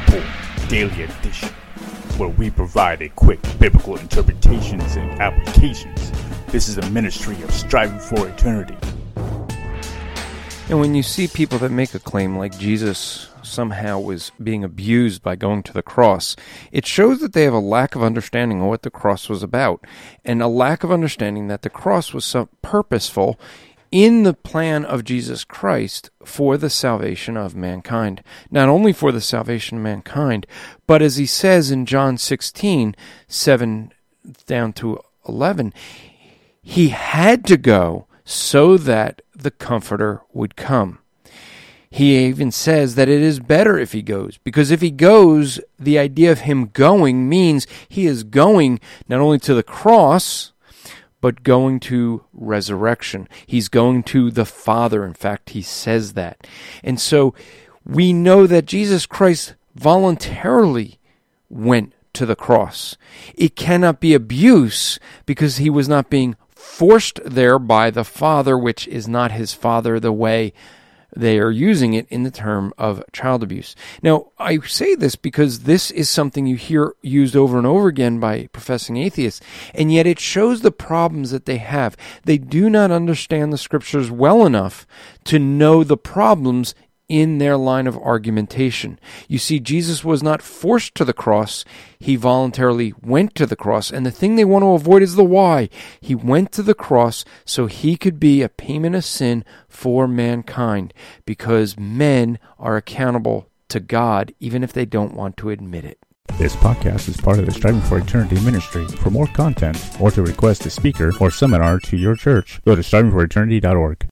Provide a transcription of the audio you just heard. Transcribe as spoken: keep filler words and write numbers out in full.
Report Daily Edition, where we provide a quick biblical interpretations and applications. This is a ministry of striving for eternity. And when you see people that make a claim like Jesus somehow was being abused by going to the cross, it shows that they have a lack of understanding of what the cross was about, and a lack of understanding that the cross was so purposeful in the plan of Jesus Christ for the salvation of mankind. Not only for the salvation of mankind, but as he says in John sixteen, seven down to eleven, he had to go so that the Comforter would come. He even says that it is better if he goes, because if he goes, the idea of him going means he is going not only to the cross, but going to resurrection. He's going to the Father. In fact, he says that. And so we know that Jesus Christ voluntarily went to the cross. It cannot be abuse because he was not being forced there by the Father, which is not his Father the way they are using it in the term of child abuse. Now, I say this because this is something you hear used over and over again by professing atheists, and yet it shows the problems that they have. They do not understand the Scriptures well enough to know the problems in their line of argumentation. You see, Jesus was not forced to the cross. He voluntarily went to the cross. And the thing they want to avoid is the why. He went to the cross so he could be a payment of sin for mankind, because men are accountable to God even if they don't want to admit it. This podcast is part of the Striving for Eternity ministry. For more content or to request a speaker or seminar to your church, go to striving for eternity dot org.